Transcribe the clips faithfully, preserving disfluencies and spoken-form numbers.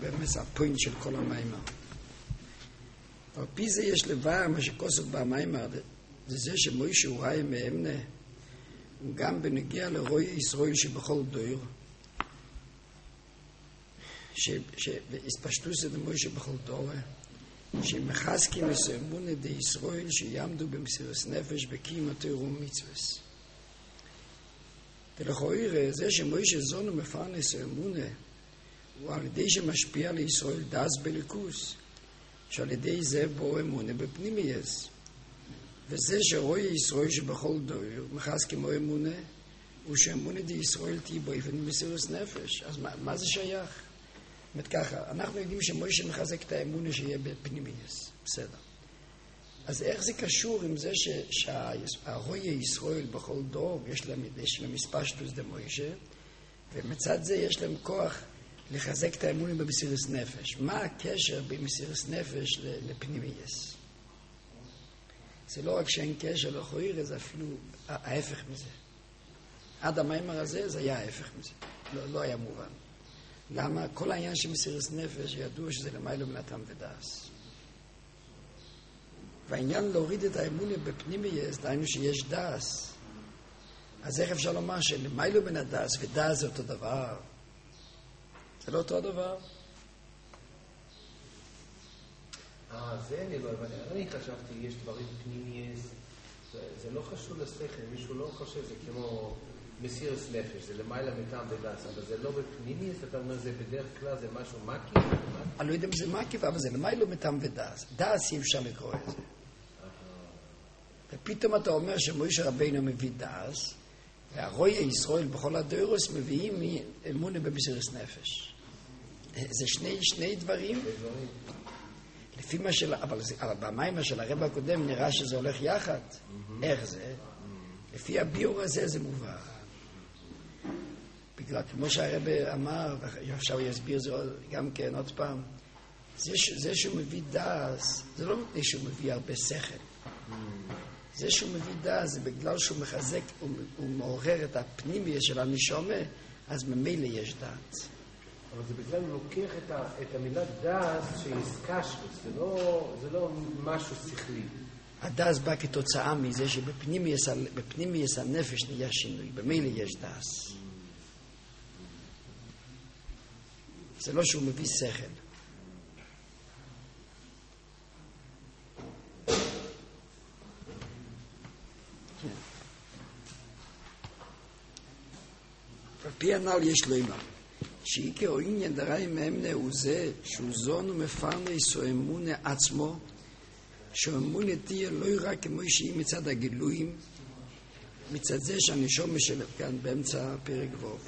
באמת הפוינט של כל המיימר. על פי זה יש לבאר מה שכוסף במיימר, זה זה שמוישה הוא ראי מאמנה, גם בנגיע לרוי ישראל שבכל דור, שהספשטוס את מוישה בכל דור, שמחזקים מסוימון את ישראל שיעמדו במסירות נפש בקיים התורה ומצוות. ולכאורה זה שמוישה זונו מפרנס אמונה הוא על ידי שמשפיע לישראל דס בליכוס, שעל ידי זה בו אמונה בפנימייס. וזה שרואי ישראל שבכל דור מחז כמו אמונה, הוא שאמונה די ישראל תהיה באופן מסירות נפש. אז מה, מה זה שייך? זאת ככה, אנחנו יודעים שמוישה מחזק את האמונה שיהיה בפנימייס. בסדר. אז איך זה קשור עם זה שהרואי ישראל בכל דור יש להם, יש להם מספר שטוס דמוישה, ומצד זה יש להם כוח לחזק את האמונה במסירות נפש. מה הקשר בין מסירות נפש לפנימייס? זה לא רק שאין קשר לכאורה, זה אפילו ההפך מזה. עד המיימר הזה זה היה ההפך מזה. לא, לא היה מובן. למה? כל העניין של מסירות נפש ידוע שזה למיילו מן הטעם ודעס. והעניין להוריד את האמונה בפנימייס, דהיינו שיש דעס. אז איך אפשר לומר שלמיילו מן הדעס ודעס זה אותו דבר? זה לא אותו דבר? אה, זה אני לא הבנתי. אני חשבתי, יש דברים פנימייס, זה לא חשוב לשכל, מישהו לא חושב, זה כמו מסירות נפש, זה למעלה מטעם ודעס, אבל זה לא בפנימייס, אתה אומר, זה בדרך כלל, זה משהו מקיף? אני לא יודע אם זה מקיף, אבל זה למעלה מטעם ודעס. דעס אי אפשר לקרוא את זה. ופתאום אתה אומר שמוישה רבינו מביא דעס, והרואי ישראל בכל הדורוס מביאים אמונה במסירות נפש. זה שני, שני דברים. לפי מה של, אבל, אבל במיימר של הרב הקודם נראה שזה הולך יחד. איך זה? לפי הביור הזה זה מובן. בגלל, כמו שהרב אמר, ועכשיו יסביר זה גם כן עוד פעם, זה, זה שהוא מביא דעס, זה לא מפני שהוא מביא הרבה שכל. זה שהוא מביא דעס, זה בגלל שהוא מחזק, הוא, הוא מעורר את הפנימיה של הנשמה, אז ממילא יש דעת. אבל זה בגלל הוא לוקח את, ה, את המילה דעס שהזקשת, זה לא, זה לא משהו שכלי. הדעס בא כתוצאה מזה שבפנימייס הנפש נהיה שינוי, במילא יש דעס. זה לא שהוא מביא שכל. על פי הנ"ל יש לו אימא. שעיקר או עניין דראי מאמנה הוא זה שהוא זון ומפרנס או אמונה עצמו, שאמונה תהיה לא רק כמו שהיא מצד הגילויים, מצד זה שהנשום של כאן באמצע פרק ווב.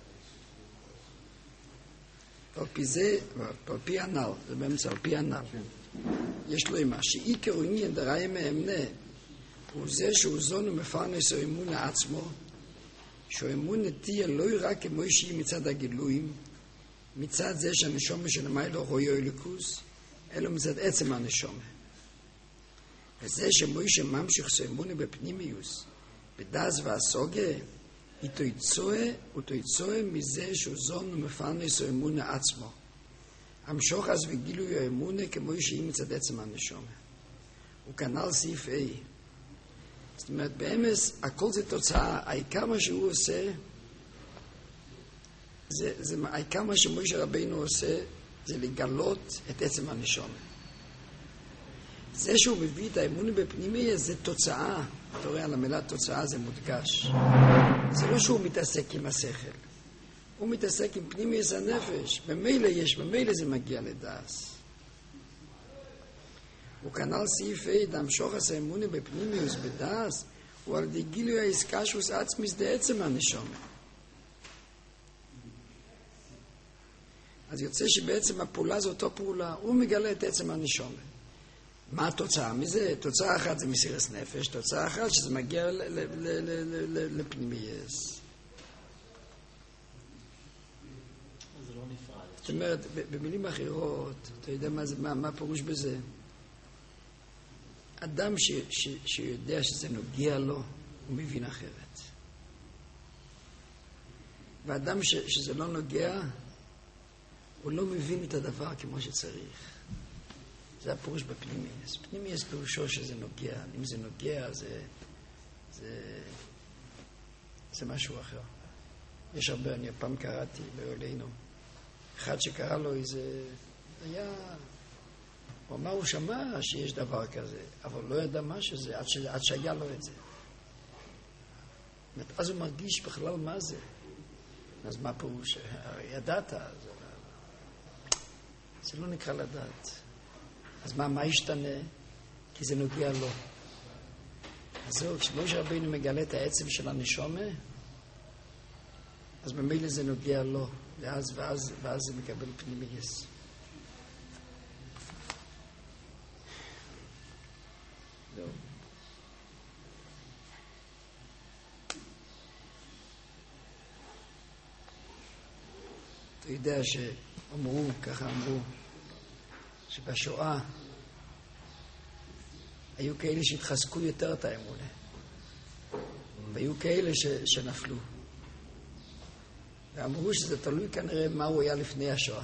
על פי זה, על פי הנ"ל, זה באמצע, על פי הנ"ל. יש לו אימא, שעיקר או עניין דראי מאמנה הוא זה שהוא זון ומפרנס או אמונה עצמו, שהאמונה תהיה לא רק כמו שהיא מצד הגילויים, מצד זה שהנשום של המי לא רואה אלוקוס, אלא מצד עצם הנשום. וזה שמוישה ממשיך שאמונה בפנימיוס, בדס והסוגה, איתו יצואה, אותו יצואה מזה שהוא זון ומפרנס האמונה עצמו. המשוך אז וגילוי האמונה כמו שהיא מצד עצם הנשום. הוא כנ"ל סעיף A. זאת אומרת, באמס, הכל זה תוצאה, העיקר מה שהוא עושה, זה, זה, העיקר מה שמוישה רבינו עושה, זה לגלות את עצם הנשום. זה שהוא מביא את האמונה בפנימי, זה תוצאה. אתה רואה, על המילה תוצאה זה מודגש. זה לא שהוא מתעסק עם השכל. הוא מתעסק עם פנימי הנפש. במילא יש, במילא זה מגיע לדעס. הוא כנ"ל סעיף A, דמשוך עשה אמונה בפנימיוס בדעס, הוא על ידי גילוי העסקשוס עצמיס דעצם הנשמה. אז יוצא שבעצם הפעולה זו אותו פעולה, הוא מגלה את עצם הנשמה. מה התוצאה מזה? תוצאה אחת זה מסירות נפש, תוצאה אחת שזה מגיע לפנימייס. זה לא נפרד. זאת אומרת, במילים אחרות, אתה יודע מה, זה, מה, מה פירוש בזה? אדם ש, ש, שיודע שזה נוגע לו, הוא מבין אחרת. ואדם ש, שזה לא נוגע, הוא לא מבין את הדבר כמו שצריך. זה הפירוש בפנימייס. פנימייס פירושו שזה נוגע. אם זה נוגע, זה, זה, זה משהו אחר. יש הרבה, אני פעם קראתי בעולנו. אחד שקרא לו איזה, היה, הוא אמר, הוא שמע שיש דבר כזה, אבל לא ידע מה שזה, עד, ש, עד שהיה לו את זה. אז הוא מרגיש בכלל מה זה. אז מה פירוש? ידעת, זה, זה לא נקרא לדעת. אז מה, מה ישתנה? כי זה נוגע לו. אז זהו, כשמשה רבינו מגלה את העצם של הנשומה, אז במילא זה נוגע לו, ואז, ואז, ואז זה מקבל פנימייס. זהו. אתה יודע שאמרו, ככה אמרו, שבשואה היו כאלה שהתחזקו יותר את האמונה, והיו כאלה ש, שנפלו. ואמרו שזה תלוי כנראה מה הוא היה לפני השואה.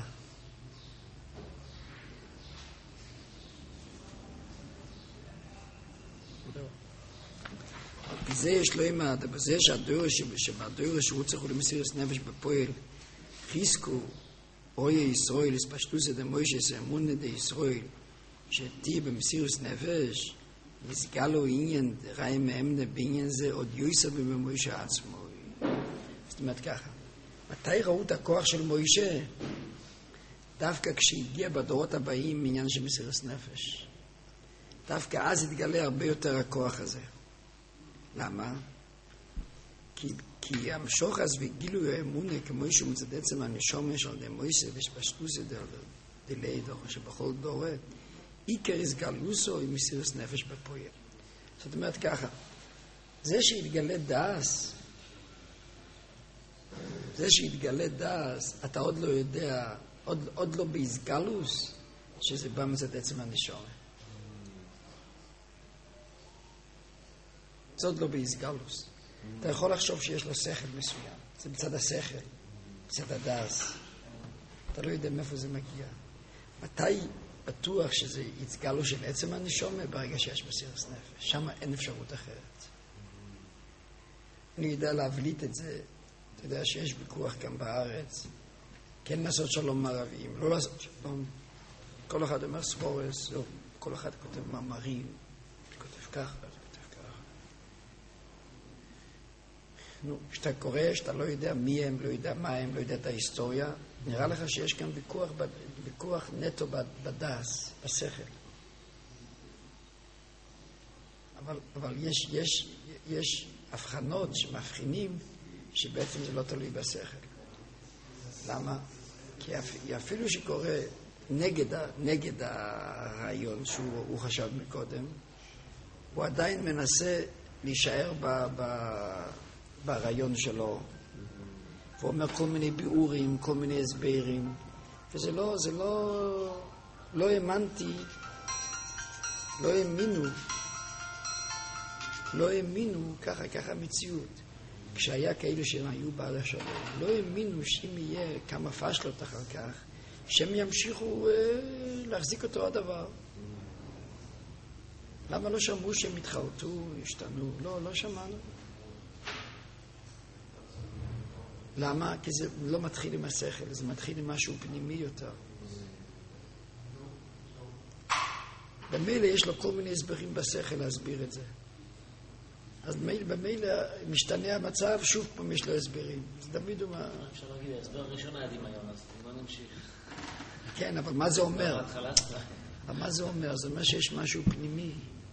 בזה יש לו אימא, בזה שהדורש, שבדורש הוא צריך למסירת נפש בפועל, חיזקו, אוי ישראל, הספשטו זה דמוישה, זה אמונה די ישראל, שתהיה במסירת נפש, נסגל לו עניין, ראי מאמנה בעניין זה, עוד יויסר במוישה עצמו. זאת אומרת ככה, מתי ראו את הכוח של מוישה? דווקא כשהגיע בדורות הבאים עניין של מסירת נפש. דווקא אז התגלה הרבה יותר הכוח הזה. למה? כי, כי המשוך אז וגילוי האמונה כמו שהוא מצד עצם הנשומה של דמוישה ושפשטו זה דלי דור, שבכל דורת, עיקר הסגלוסו עם מסירת נפש בפועל. זאת אומרת ככה, זה שהתגלה דאס, זה שהתגלה דאס, אתה עוד לא יודע, עוד, עוד לא בהסגלוס, שזה בא מצד עצם הנשומה. זה עוד לא בהסגלוס. אתה יכול לחשוב שיש לו שכל מסוים. זה מצד השכל, מצד הדאס. אתה לא יודע מאיפה זה מגיע. מתי בטוח שזה יסגלו של עצם הנשומה? ברגע שיש מסירת נפש. שם אין אפשרות אחרת. אני יודע להבליט את זה. אתה יודע שיש ויכוח כאן בארץ. כן לעשות שלום מערבים, לא לעשות שלום. כל אחד אומר ספורס, לא. כל אחד כותב מאמרים, כותב ככה. נו, כשאתה קורא, שאתה לא יודע מי הם, לא יודע מה הם, לא יודע את ההיסטוריה, נראה לך שיש כאן ויכוח, ויכוח נטו בדס, בשכל. אבל, אבל יש, יש, יש הבחנות שמבחינים שבעצם זה לא תלוי בשכל. למה? כי אפילו שקורא נגד, נגד הרעיון שהוא חשב מקודם, הוא עדיין מנסה להישאר ב... ב ברעיון שלו, והוא אומר כל מיני ביאורים, כל מיני הסברים, וזה לא, זה לא, לא האמנתי, לא האמינו, לא האמינו, ככה, ככה המציאות. כשהיה כאלה שהם היו בעל השלום, לא האמינו שאם יהיה כמה פשלות אחר כך, שהם ימשיכו אה, להחזיק אותו הדבר. למה לא שמעו שהם התחרטו, השתנו? לא, לא שמענו. למה? כי זה לא מתחיל עם השכל, זה מתחיל עם משהו פנימי יותר. במילא יש לו כל מיני הסברים בשכל להסביר את זה. אז במילא משתנה המצב, שוב פעם יש לו הסברים. אז תמיד הוא מה... אפשר להגיד, ההסבר הראשון היה דמיון, אז בוא נמשיך. כן, אבל מה זה אומר? אבל מה זה אומר? זה אומר שיש משהו פנימי.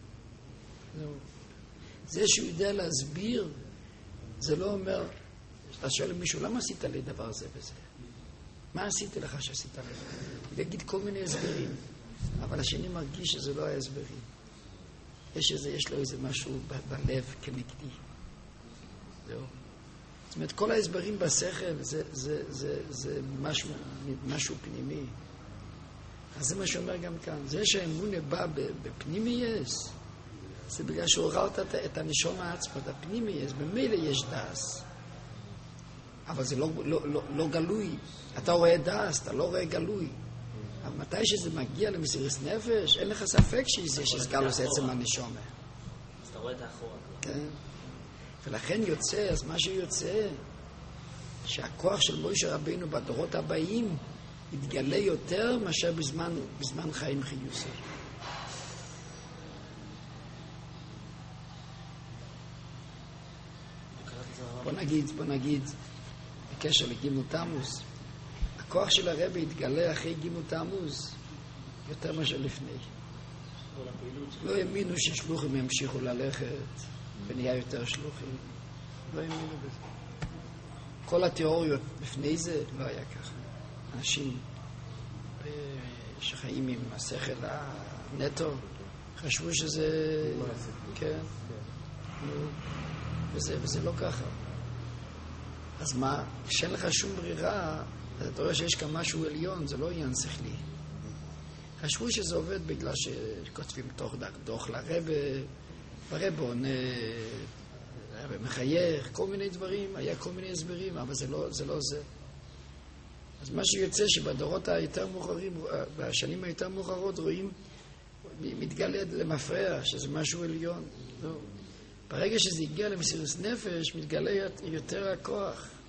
זה שהוא יודע להסביר, זה לא אומר... אתה שואל מישהו, למה עשית לי דבר זה וזה? מה עשיתי לך שעשית לי? הוא יגיד כל מיני הסברים, אבל השני מרגיש שזה לא היה הסברים. יש, איזה, יש לו איזה משהו ב- בלב כנגדי. זהו. זאת אומרת, כל ההסברים בשכל זה, זה, זה, זה משהו, משהו פנימי. אז זה מה שאומר גם כאן. זה שהאמונה בא בפנימי יש, זה בגלל שעוררת את הנשום העצמות, הפנימי יש, במילא יש דס. אבל זה לא, לא, לא, לא גלוי. אתה רואה דס, אתה לא רואה גלוי. אבל מתי שזה מגיע למסירת נפש, אין לך ספק שזה שסגלוס עצם הנשמה. אז אתה רואה את האחורה. כן. ולכן יוצא, אז מה שיוצא, שהכוח של מוישה רבינו בדורות הבאים יתגלה יותר מאשר בזמן, בזמן חיים חיוסי. בוא נגיד, בוא נגיד, בקשר לגימל תמוז, הכוח של הרבי יתגלה אחרי גימל תמוז יותר מאשר לפני. לא האמינו ששלוחים ימשיכו ללכת ונהיה יותר שלוחים. לא האמינו בזה. כל התיאוריות לפני זה לא היה ככה. אנשים שחיים עם השכל הנטו חשבו שזה... כן. וזה, וזה לא ככה. אז מה? כשאין לך שום ברירה, אתה רואה שיש כאן משהו עליון, זה לא עניין שכלי. חשבו שזה עובד בגלל שכותבים תוך דוח לרבא, והרבא עונה, הרבא מחייך, כל מיני דברים, היה כל מיני הסברים, אבל זה לא זה. לא זה. אז מה שיוצא שבדורות היותר מאוחרים, בשנים היותר מאוחרות, רואים, מתגלה למפרע, שזה משהו עליון. לא. ברגע שזה הגיע למסירות נפש, מתגלה יותר הכוח.